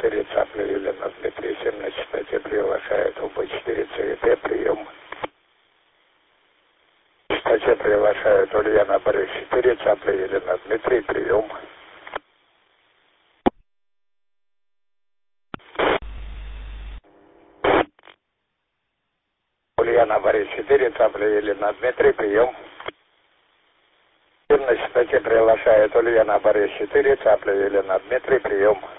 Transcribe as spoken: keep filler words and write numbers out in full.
четыре Цапля Елена Дмитрий семь на частоте приглашает У Б четыре Ц И Т прием. В частоте приглашает Ульяна Борис четыре Цапля Елена Дмитрий прием. Ульяна Борис четыре Цапля Елена Дмитрий прием. На частоте приглашает Ульяна Борис четыре Цапля Елена Дмитрий прием.